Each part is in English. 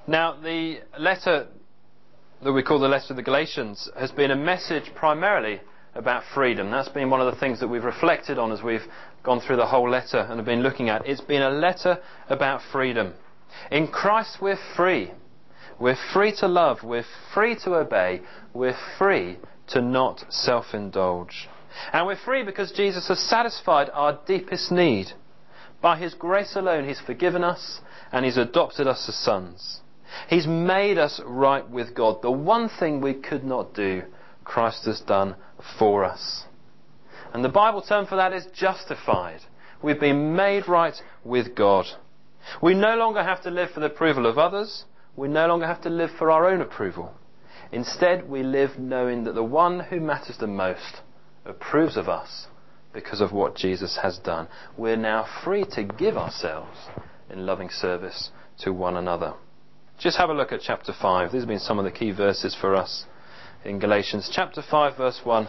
Now, the letter that we call the letter of the Galatians has been a message primarily about freedom. That's been one of the things that we've reflected on as we've gone through the whole letter and have been looking at. It's been a letter about freedom. In Christ we're free. We're free to love. We're free to obey. We're free to not self-indulge. And we're free because Jesus has satisfied our deepest need. By His grace alone, He's forgiven us and He's adopted us as sons. He's made us right with God. The one thing we could not do, Christ has done for us. And the Bible term for that is justified. We've been made right with God. We no longer have to live for the approval of others. We no longer have to live for our own approval. Instead, we live knowing that the one who matters the most approves of us because of what Jesus has done. We're now free to give ourselves in loving service to one another. Just have a look at chapter 5. These have been some of the key verses for us in Galatians. Chapter 5, verse 1.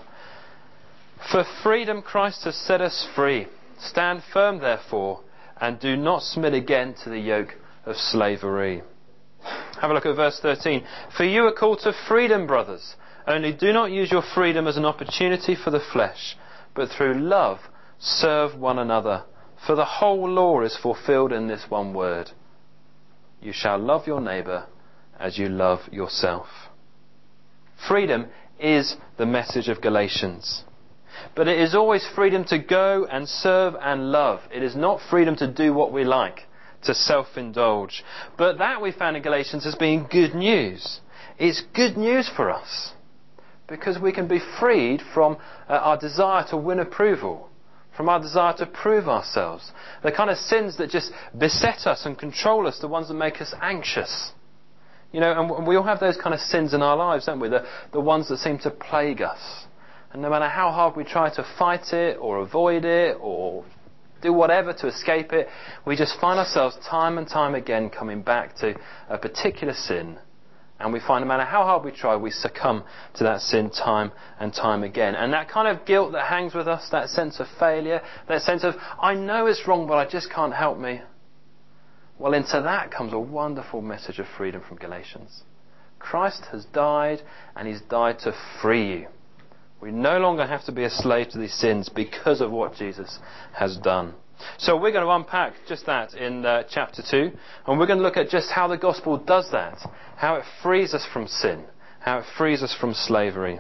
For freedom Christ has set us free. Stand firm, therefore, and do not submit again to the yoke of slavery. Have a look at verse 13. For you are called to freedom, brothers. Only do not use your freedom as an opportunity for the flesh, but through love serve one another. For the whole law is fulfilled in this one word. You shall love your neighbour as you love yourself. Freedom is the message of Galatians. But it is always freedom to go and serve and love. It is not freedom to do what we like, to self-indulge. But that we found in Galatians as being good news. It's good news for us. Because we can be freed from our desire to win approval. From our desire to prove ourselves. The kind of sins that just beset us and control us. The ones that make us anxious. You know, and we all have those kind of sins in our lives, don't we? The ones that seem to plague us. And no matter how hard we try to fight it or avoid it or do whatever to escape it, we just find ourselves time and time again coming back to a particular sin. And we find no matter how hard we try, we succumb to that sin time and time again. And that kind of guilt that hangs with us, that sense of failure, that sense of, I know it's wrong, but I just can't help me. Well, into that comes a wonderful message of freedom from Galatians. Christ has died, and He's died to free you. We no longer have to be a slave to these sins because of what Jesus has done. So we're going to unpack just that in chapter 2. And we're going to look at just how the gospel does that. How it frees us from sin. How it frees us from slavery.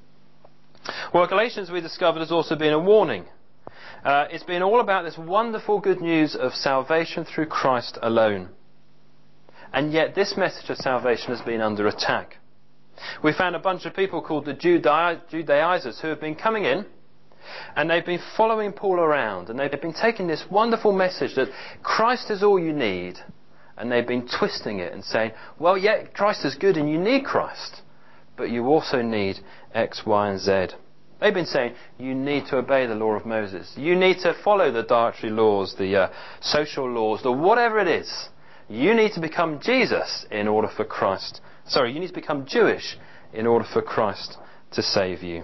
Well, Galatians, we discovered, has also been a warning. It's been all about this wonderful good news of salvation through Christ alone. And yet this message of salvation has been under attack. We found a bunch of people called the Judaizers who have been coming in. And they've been following Paul around, and they've been taking this wonderful message that Christ is all you need, and they've been twisting it and saying, well, yeah, Christ is good and you need Christ, but you also need X, Y, and Z. They've been saying you need to obey the law of Moses. You need to follow the dietary laws, the social laws, the whatever it is. You need to become Jesus in order for Christ. You need to become Jewish in order for Christ to save you.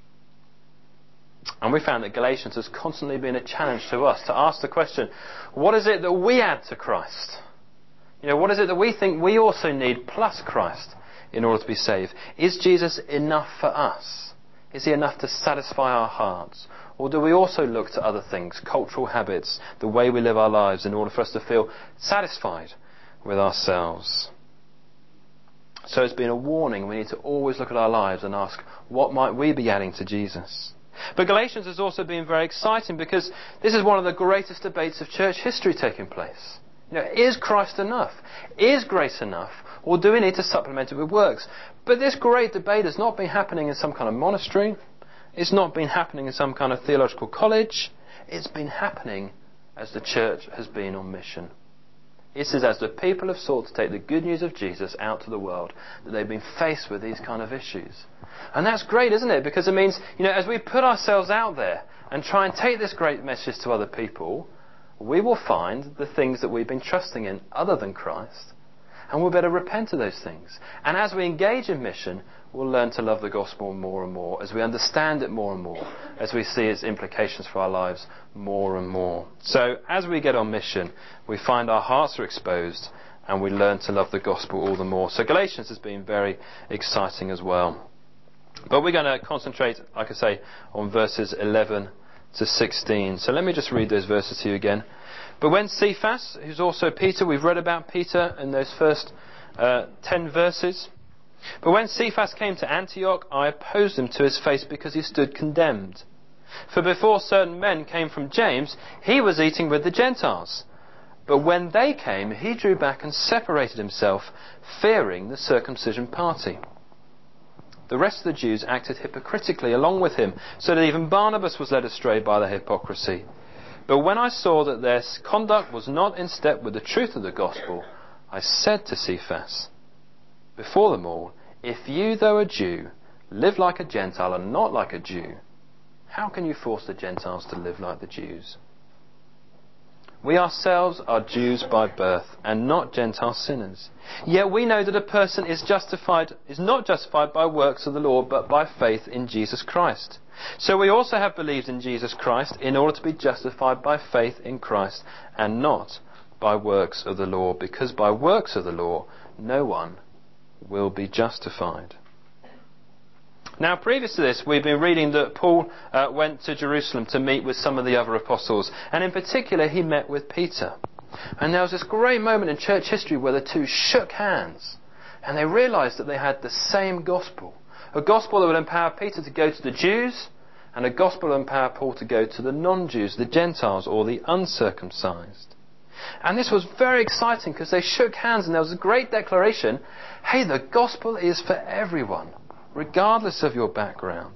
And we found that Galatians has constantly been a challenge to us to ask the question, what is it that we add to Christ? You know, what is it that we think we also need plus Christ in order to be saved? Is Jesus enough for us? Is He enough to satisfy our hearts? Or do we also look to other things, cultural habits, the way we live our lives in order for us to feel satisfied with ourselves? So it's been a warning. We need to always look at our lives and ask, what might we be adding to Jesus? But Galatians has also been very exciting because this is one of the greatest debates of church history taking place. You know, is Christ enough? Is grace enough? Or do we need to supplement it with works? But this great debate has not been happening in some kind of monastery. It's not been happening in some kind of theological college. It's been happening as the church has been on mission. This is as the people have sought to take the good news of Jesus out to the world that they've been faced with these kind of issues. And that's great, isn't it? Because it means, you know, as we put ourselves out there and try and take this great message to other people, we will find the things that we've been trusting in other than Christ, and we'll better repent of those things. And as we engage in mission, we'll learn to love the gospel more and more, as we understand it more and more, as we see its implications for our lives more and more. So as we get on mission, we find our hearts are exposed and we learn to love the gospel all the more. So Galatians has been very exciting as well. But we're going to concentrate, like I say, on verses 11 to 16. So let me just read those verses to you again. But when Cephas, who's also Peter, we've read about Peter in those first 10 verses. But when Cephas came to Antioch, I opposed him to his face because he stood condemned. For before certain men came from James, he was eating with the Gentiles. But when they came, he drew back and separated himself, fearing the circumcision party. The rest of the Jews acted hypocritically along with him, so that even Barnabas was led astray by their hypocrisy. But when I saw that their conduct was not in step with the truth of the gospel, I said to Cephas, before them all, if you, though a Jew, live like a Gentile and not like a Jew, how can you force the Gentiles to live like the Jews? We ourselves are Jews by birth and not Gentile sinners. Yet we know that a person is not justified by works of the law, but by faith in Jesus Christ. So we also have believed in Jesus Christ in order to be justified by faith in Christ and not by works of the law, because by works of the law no one will be justified. Now, previous to this, we've been reading that Paul went to Jerusalem to meet with some of the other apostles, and in particular he met with Peter. And there was this great moment in church history where the two shook hands, and they realised that they had the same gospel. A gospel that would empower Peter to go to the Jews, and a gospel that would empower Paul to go to the non-Jews, the Gentiles, or the uncircumcised. And this was very exciting because they shook hands and there was a great declaration, hey, the gospel is for everyone, regardless of your background.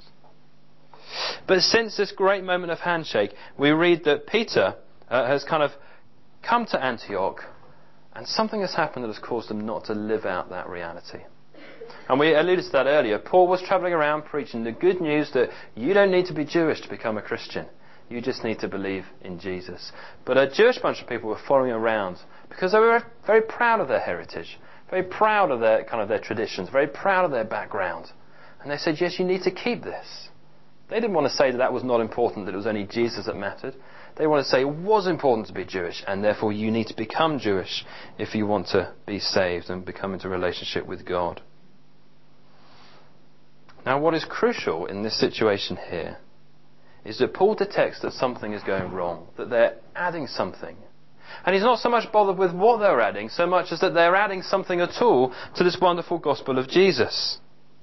But since this great moment of handshake, we read that Peter has kind of come to Antioch, and something has happened that has caused them not to live out that reality. And we alluded to that earlier. Paul was travelling around preaching the good news that you don't need to be Jewish to become a Christian. You just need to believe in Jesus. But a Jewish bunch of people were following around because they were very proud of their heritage, very proud of their traditions, very proud of their background. And they said, yes, you need to keep this. They didn't want to say that that was not important, that it was only Jesus that mattered. They wanted to say it was important to be Jewish, and therefore you need to become Jewish if you want to be saved and become into a relationship with God. Now, what is crucial in this situation here is that Paul detects that something is going wrong, that they're adding something. And he's not so much bothered with what they're adding, so much as that they're adding something at all to this wonderful gospel of Jesus.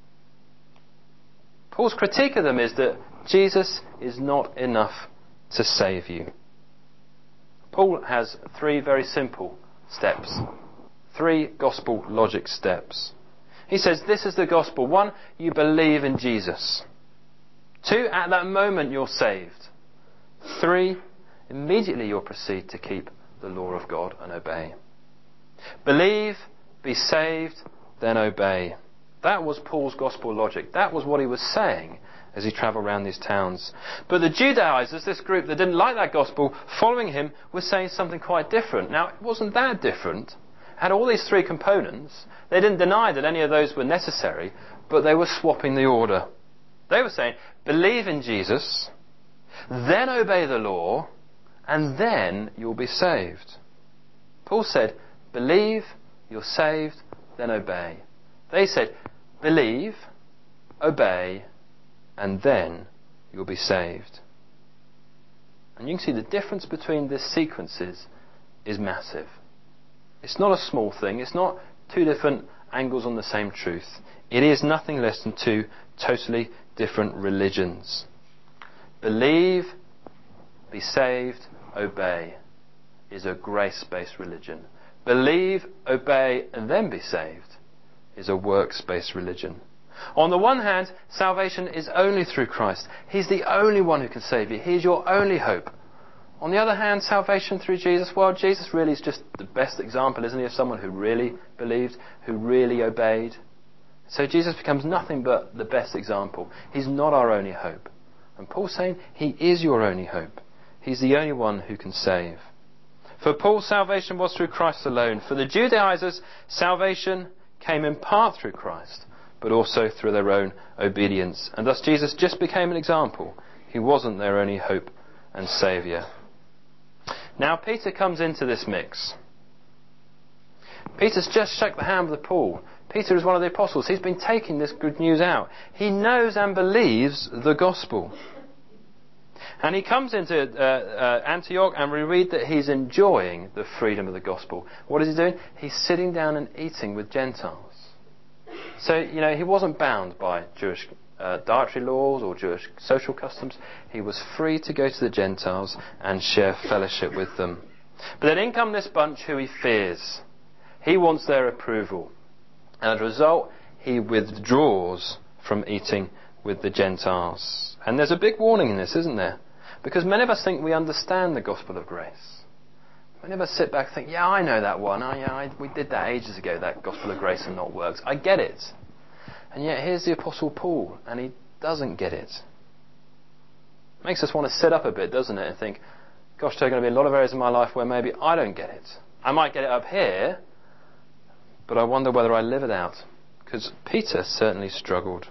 Paul's critique of them is that Jesus is not enough to save you. Paul has 3 very simple steps, 3 gospel logic steps. He says, this is the gospel. 1, you believe in Jesus. 2, at that moment you're saved. 3, immediately you'll proceed to keep the law of God and obey. Believe, be saved, then obey. That was Paul's gospel logic. That was what he was saying as he travelled around these towns. But the Judaizers, this group that didn't like that gospel, following him, was saying something quite different. Now, it wasn't that different. It had all these 3 components. They didn't deny that any of those were necessary, but they were swapping the order. They were saying, believe in Jesus, then obey the law, and then you'll be saved. Paul said, believe, you're saved, then obey. They said, believe, obey, and then you'll be saved. And you can see the difference between these sequences is massive. It's not a small thing. It's not 2 different angles on the same truth. It is nothing less than 2 totally different religions. Believe, be saved, obey is a grace-based religion. Believe, obey, and then be saved is a works-based religion. On the one hand, salvation is only through Christ. He's the only one who can save you. He's your only hope. On the other hand, salvation through Jesus, well, Jesus really is just the best example, isn't he, of someone who really believed, who really obeyed. So Jesus becomes nothing but the best example. He's not our only hope. And Paul's saying he is your only hope. He's the only one who can save. For Paul, salvation was through Christ alone. For the Judaizers, salvation came in part through Christ, but also through their own obedience. And thus Jesus just became an example. He wasn't their only hope and saviour. Now Peter comes into this mix. Peter's just shook the hand with Paul. Peter is one of the apostles. He's been taking this good news out. He knows and believes the gospel. And he comes into Antioch, and we read that he's enjoying the freedom of the gospel. What is he doing? He's sitting down and eating with Gentiles. So, he wasn't bound by Jewish dietary laws or Jewish social customs. He was free to go to the Gentiles and share fellowship with them. But then in come this bunch who he fears. He wants their approval. And as a result, he withdraws from eating with the Gentiles. And there's a big warning in this, isn't there? Because many of us think we understand the gospel of grace. Many of us sit back and think, yeah, I know that one. We did that ages ago, that gospel of grace and not works. I get it. And yet here's the Apostle Paul, and he doesn't get it. Makes us want to sit up a bit, doesn't it? And think, gosh, there are going to be a lot of areas in my life where maybe I don't get it. I might get it up here, but I wonder whether I live it out. Because Peter certainly struggled.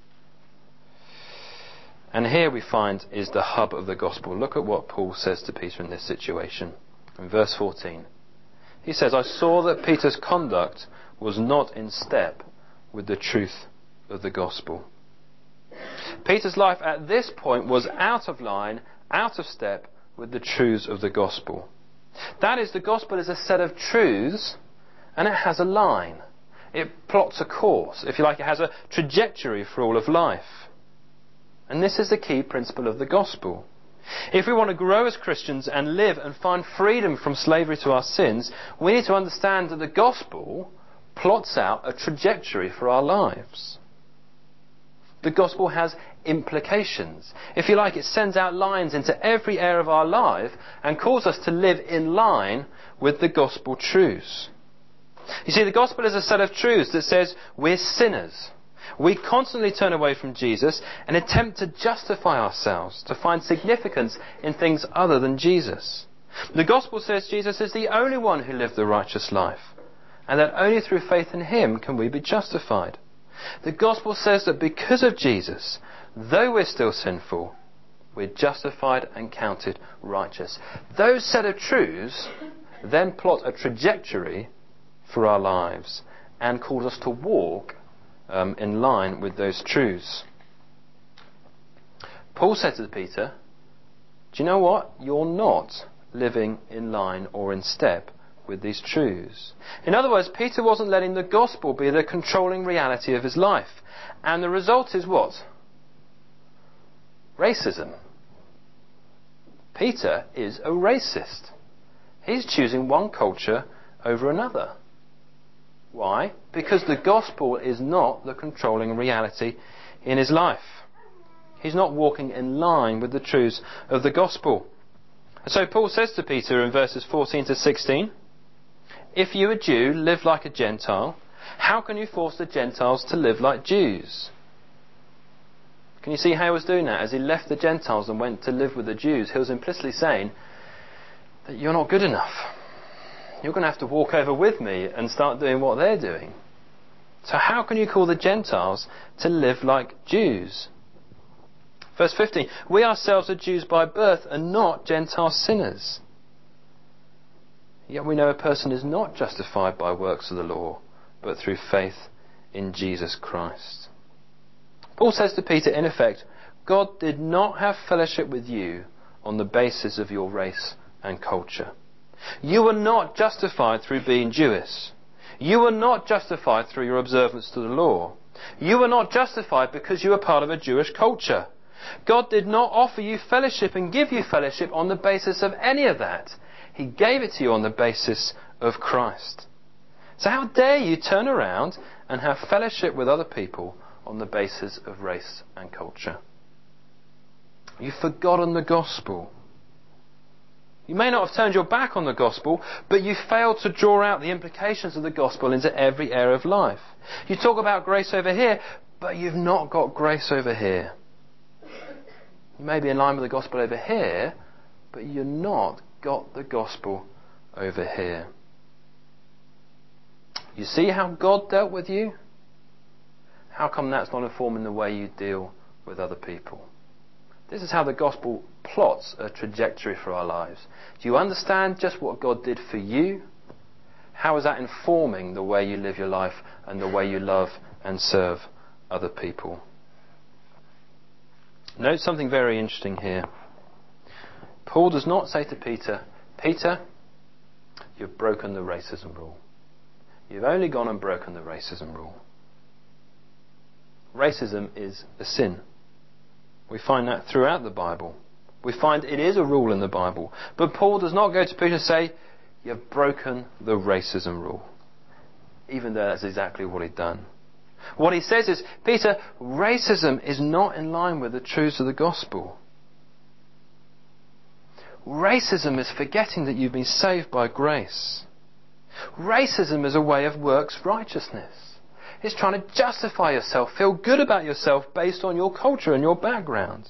And here we find is the hub of the gospel. Look at what Paul says to Peter in this situation. In verse 14. He says, I saw that Peter's conduct was not in step with the truth of the gospel. Peter's life at this point was out of line, out of step with the truths of the gospel. That is, the gospel is a set of truths, and it has a line. It plots a course. If you like, it has a trajectory for all of life. And this is the key principle of the gospel. If we want to grow as Christians and live and find freedom from slavery to our sins, we need to understand that the gospel plots out a trajectory for our lives. The gospel has implications. If you like, it sends out lines into every area of our life and calls us to live in line with the gospel truths. You see, the gospel is a set of truths that says we're sinners. We constantly turn away from Jesus and attempt to justify ourselves, to find significance in things other than Jesus. The gospel says Jesus is the only one who lived the righteous life, and that only through faith in him can we be justified. The gospel says that because of Jesus, though we're still sinful, we're justified and counted righteous. Those set of truths then plot a trajectory for our lives and cause us to walk in line with those truths. Paul said to Peter, do you know what? You're not living in line or in step with these truths. In other words, Peter wasn't letting the gospel be the controlling reality of his life. And the result is what? Racism. Peter is a racist. He's choosing one culture over another. Why? Because the gospel is not the controlling reality in his life. He's not walking in line with the truths of the gospel. And so Paul says to Peter in verses 14 to 16, if you, a Jew, live like a Gentile, how can you force the Gentiles to live like Jews? Can you see how he was doing that? As he left the Gentiles and went to live with the Jews, he was implicitly saying that you're not good enough. You're going to have to walk over with me and start doing what they're doing. So how can you call the Gentiles to live like Jews? Verse 15, we ourselves are Jews by birth and not Gentile sinners. Yet we know a person is not justified by works of the law, but through faith in Jesus Christ. Paul says to Peter, in effect, God did not have fellowship with you on the basis of your race and culture. You were not justified through being Jewish. You were not justified through your observance to the law. You were not justified because you were part of a Jewish culture. God did not offer you fellowship and give you fellowship on the basis of any of that. He gave it to you on the basis of Christ. So how dare you turn around and have fellowship with other people on the basis of race and culture? You've forgotten the gospel. You may not have turned your back on the gospel, but you failed to draw out the implications of the gospel into every area of life. You talk about grace over here, but you've not got grace over here. You may be in line with the gospel over here, but you're not got the gospel over here. You see how God dealt with you? How come that's not informing the way you deal with other people? This is how the gospel plots a trajectory for our lives. Do you understand just what God did for you? How is that informing the way you live your life and the way you love and serve other people? Note something very interesting here. Paul does not say to Peter, Peter, you've broken the racism rule. You've only gone and broken the racism rule. Racism is a sin. We find that throughout the Bible. We find it is a rule in the Bible. But Paul does not go to Peter and say, you've broken the racism rule. Even though that's exactly what he'd done. What he says is, Peter, racism is not in line with the truths of the gospel. Racism is forgetting that you've been saved by grace. Racism is a way of works righteousness. It's trying to justify yourself, feel good about yourself based on your culture and your background.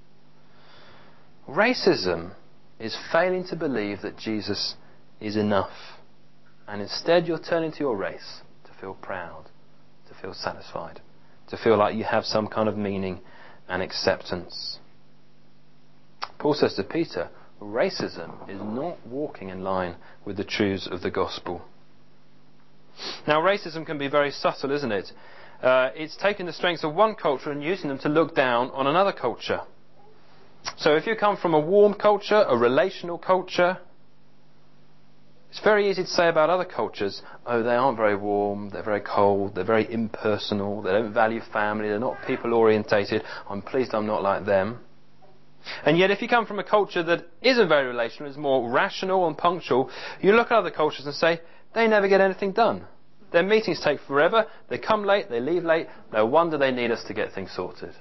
Racism is failing to believe that Jesus is enough. And instead you're turning to your race to feel proud, to feel satisfied, to feel like you have some kind of meaning and acceptance. Paul says to Peter, racism is not walking in line with the truths of the gospel. Now, racism can be very subtle, isn't it? It's taking the strengths of one culture and using them to look down on another culture. So if you come from a warm culture, a relational culture, it's very easy to say about other cultures, oh, they aren't very warm, they're very cold, they're very impersonal, they don't value family, they're not people-orientated, I'm pleased I'm not like them. And yet if you come from a culture that isn't very relational, is more rational and punctual, you look at other cultures and say, they never get anything done. Their meetings take forever, they come late, they leave late, no wonder they need us to get things sorted.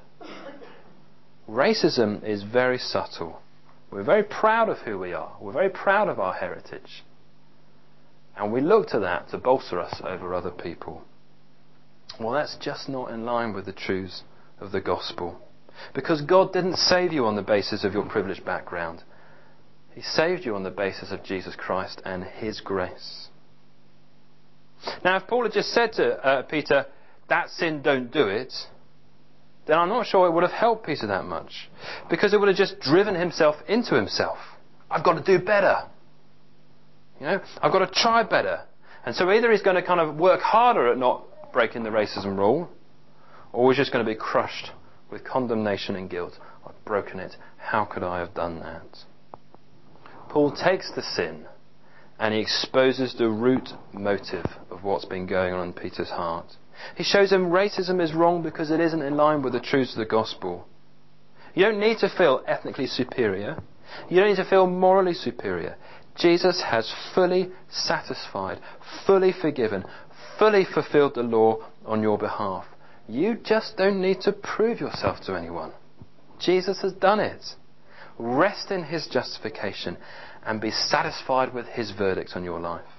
Racism is very subtle. We're very proud of who we are. We're very proud of our heritage. And we look to that to bolster us over other people. Well, that's just not in line with the truths of the gospel. Because God didn't save you on the basis of your privileged background. He saved you on the basis of Jesus Christ and His grace. Now, if Paul had just said to Peter, that sin, don't do it, then I'm not sure it would have helped Peter that much. Because it would have just driven himself into himself. I've got to do better. I've got to try better. And so either he's going to kind of work harder at not breaking the racism rule, or he's just going to be crushed with condemnation and guilt. I've broken it. How could I have done that? Paul takes the sin and he exposes the root motive of what's been going on in Peter's heart. He shows him racism is wrong because it isn't in line with the truths of the gospel. You don't need to feel ethnically superior. You don't need to feel morally superior. Jesus has fully satisfied, fully forgiven, fully fulfilled the law on your behalf. You just don't need to prove yourself to anyone. Jesus has done it. Rest in His justification and be satisfied with His verdict on your life.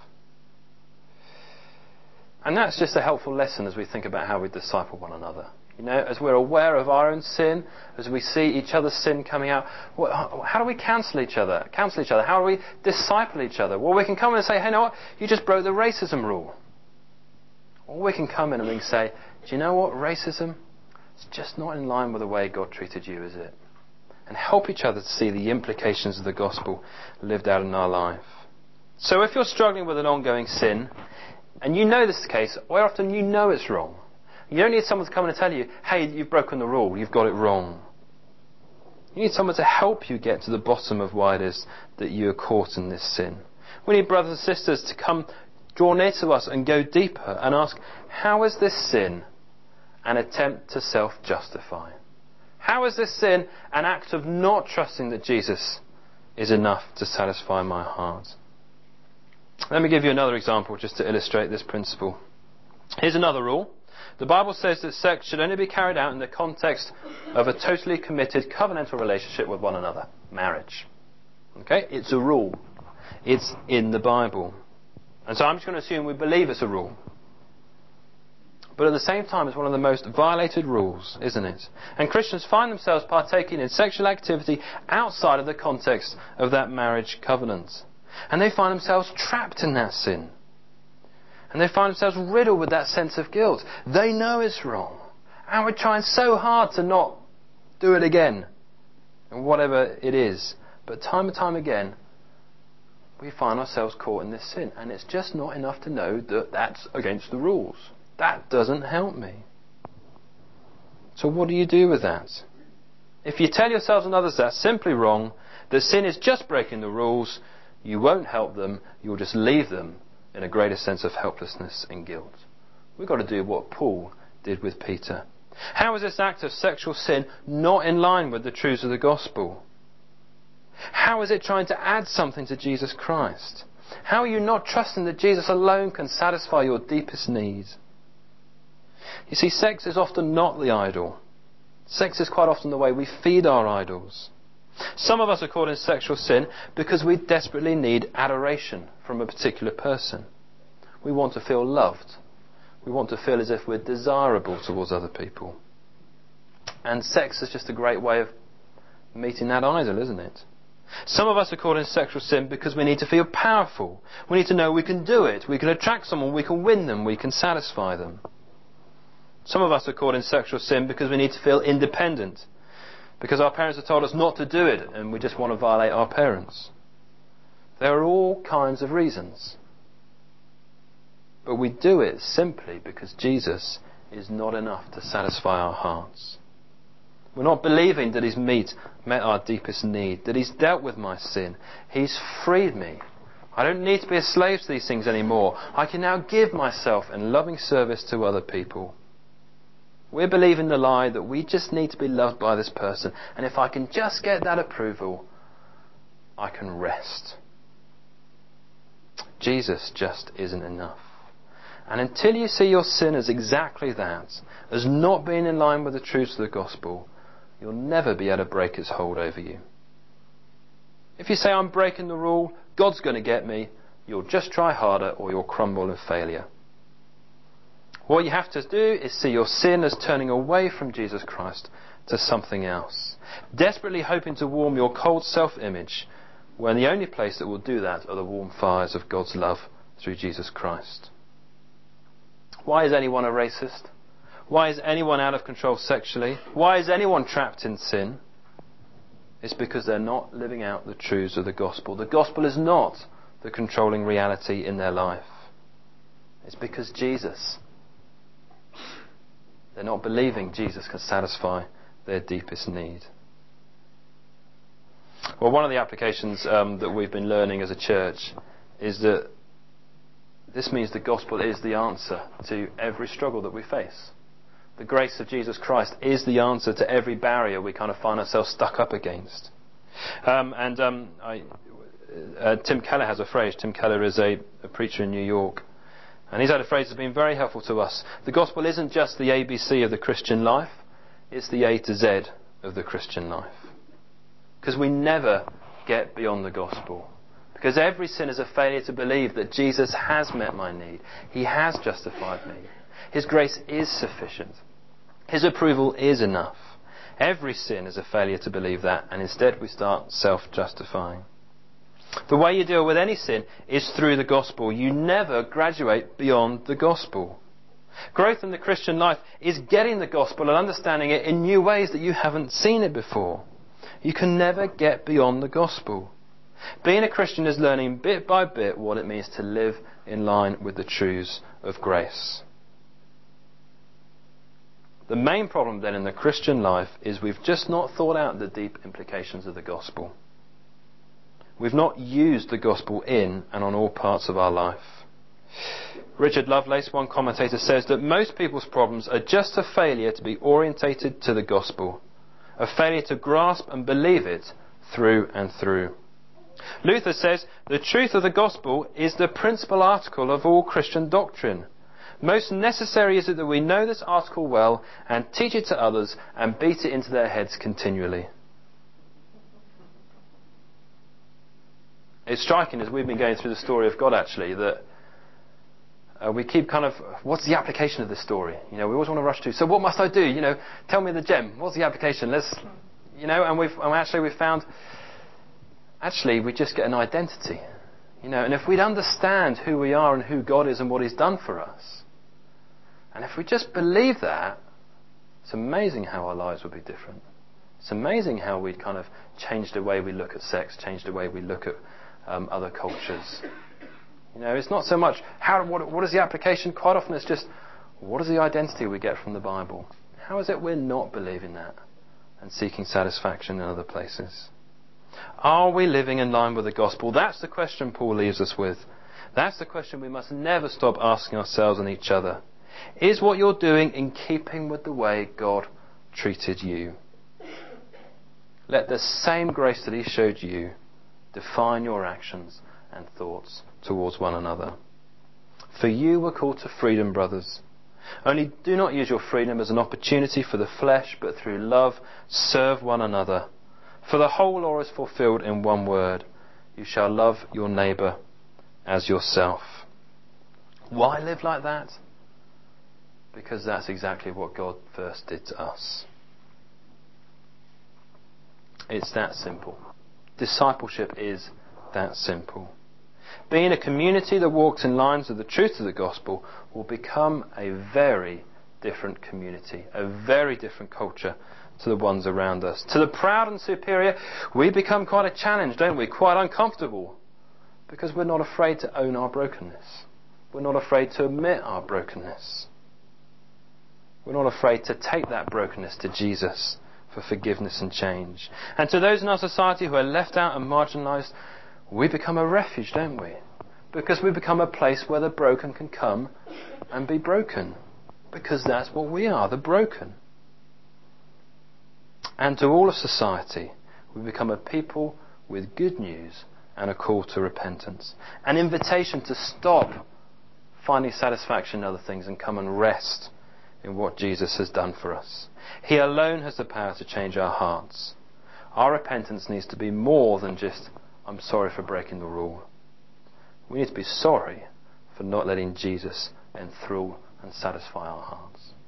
And that's just a helpful lesson as we think about how we disciple one another. As we're aware of our own sin, as we see each other's sin coming out, how do we counsel each other? How do we disciple each other? Well, we can come in and say, hey, you know what? You just broke the racism rule. Or we can come in and we can say, do you know what? Racism, it's just not in line with the way God treated you, is it? And help each other to see the implications of the gospel lived out in our life. So if you're struggling with an ongoing sin, and you know this is the case, or often you know it's wrong, you don't need someone to come in and tell you, hey, you've broken the rule, you've got it wrong. You need someone to help you get to the bottom of why it is that you are caught in this sin. We need brothers and sisters to come draw near to us and go deeper and ask, how is this sin an attempt to self-justify? How is this sin an act of not trusting that Jesus is enough to satisfy my heart? Let me give you another example just to illustrate this principle. Here's another rule. The Bible says that sex should only be carried out in the context of a totally committed covenantal relationship with one another. Marriage. Okay? It's a rule. It's in the Bible. And so I'm just going to assume we believe it's a rule. But at the same time, it's one of the most violated rules, isn't it? And Christians find themselves partaking in sexual activity outside of the context of that marriage covenant. And they find themselves trapped in that sin. And they find themselves riddled with that sense of guilt. They know it's wrong. And we're trying so hard to not do it again. And whatever it is. But time and time again, we find ourselves caught in this sin. And it's just not enough to know that that's against the rules. That doesn't help me. So what do you do with that? If you tell yourselves and others that's simply wrong, that sin is just breaking the rules, you won't help them, you'll just leave them in a greater sense of helplessness and guilt. We've got to do what Paul did with Peter. How is this act of sexual sin not in line with the truths of the gospel? How is it trying to add something to Jesus Christ? How are you not trusting that Jesus alone can satisfy your deepest needs? You see, sex is often not the idol. Sex is quite often the way we feed our idols. Some of us are caught in sexual sin because we desperately need adoration from a particular person. We want to feel loved. We want to feel as if we're desirable towards other people. And sex is just a great way of meeting that idol, isn't it? Some of us are caught in sexual sin because we need to feel powerful. We need to know we can do it. We can attract someone. We can win them. We can satisfy them. Some of us are caught in sexual sin because we need to feel independent. Because our parents have told us not to do it and we just want to violate our parents. There are all kinds of reasons. But we do it simply because Jesus is not enough to satisfy our hearts. We're not believing that He's met our deepest need, that He's dealt with my sin. He's freed me. I don't need to be a slave to these things anymore. I can now give myself in loving service to other people. We're believing the lie that we just need to be loved by this person, and if I can just get that approval, I can rest. Jesus just isn't enough. And until you see your sin as exactly that, as not being in line with the truths of the gospel, you'll never be able to break its hold over you. If you say, I'm breaking the rule, God's going to get me, you'll just try harder or you'll crumble in failure. What you have to do is see your sin as turning away from Jesus Christ to something else, desperately hoping to warm your cold self-image, when the only place that will do that are the warm fires of God's love through Jesus Christ. Why is anyone a racist? Why is anyone out of control sexually? Why is anyone trapped in sin? It's because they're not living out the truths of the gospel. The gospel is not the controlling reality in their life. It's because Jesus. They're not believing Jesus can satisfy their deepest need. Well, one of the applications that we've been learning as a church is that this means the gospel is the answer to every struggle that we face. The grace of Jesus Christ is the answer to every barrier we kind of find ourselves stuck up against. Tim Keller has a phrase. Tim Keller is a preacher in New York. And he's had a phrase that's been very helpful to us. The gospel isn't just the ABC of the Christian life. It's the A to Z of the Christian life. Because we never get beyond the gospel. Because every sin is a failure to believe that Jesus has met my need. He has justified me. His grace is sufficient. His approval is enough. Every sin is a failure to believe that, and instead we start self-justifying. The way you deal with any sin is through the gospel. You never graduate beyond the gospel. Growth in the Christian life is getting the gospel and understanding it in new ways that you haven't seen it before. You can never get beyond the gospel. Being a Christian is learning bit by bit what it means to live in line with the truths of grace. The main problem then in the Christian life is we've just not thought out the deep implications of the gospel. We've not used the gospel in and on all parts of our life. Richard Lovelace, one commentator, says that most people's problems are just a failure to be orientated to the gospel, a failure to grasp and believe it through and through. Luther says the truth of the gospel is the principal article of all Christian doctrine. Most necessary is it that we know this article well and teach it to others and beat it into their heads continually. It's striking as we've been going through the story of God actually that we keep kind of, what's the application of this story? We always want to rush to, so what must I do? Tell me the gem. What's the application? And we've found, actually we just get an identity. And if we'd understand who we are and who God is and what He's done for us, and if we just believe that, it's amazing how our lives would be different. It's amazing how we'd kind of change the way we look at sex, change the way we look at other cultures. It's not so much what is the application. Quite often it's just, what is the identity we get from the Bible? How is it we're not believing that and seeking satisfaction in other places? Are we living in line with the gospel? That's the question Paul leaves us with. That's the question we must never stop asking ourselves and each other. Is what you're doing in keeping with the way God treated you? Let the same grace that he showed you define your actions and thoughts towards one another. For you were called to freedom, brothers. Only do not use your freedom as an opportunity for the flesh, but through love serve one another. For the whole law is fulfilled in one word: you shall love your neighbour as yourself. Why live like that? Because that's exactly what God first did to us. It's that simple. Discipleship is that simple. Being a community that walks in lines with the truth of the gospel will become a very different community, a very different culture to the ones around us. To the proud and superior, we become quite a challenge, don't we? Quite uncomfortable. Because we're not afraid to own our brokenness. We're not afraid to admit our brokenness. We're not afraid to take that brokenness to Jesus for forgiveness and change. And to those in our society who are left out and marginalised, we become a refuge, don't we? Because we become a place where the broken can come and be broken. Because that's what we are, the broken. And to all of society, we become a people with good news and a call to repentance. An invitation to stop finding satisfaction in other things and come and rest in what Jesus has done for us. He alone has the power to change our hearts. Our repentance needs to be more than just, I'm sorry for breaking the rule. We need to be sorry for not letting Jesus enthrall and satisfy our hearts.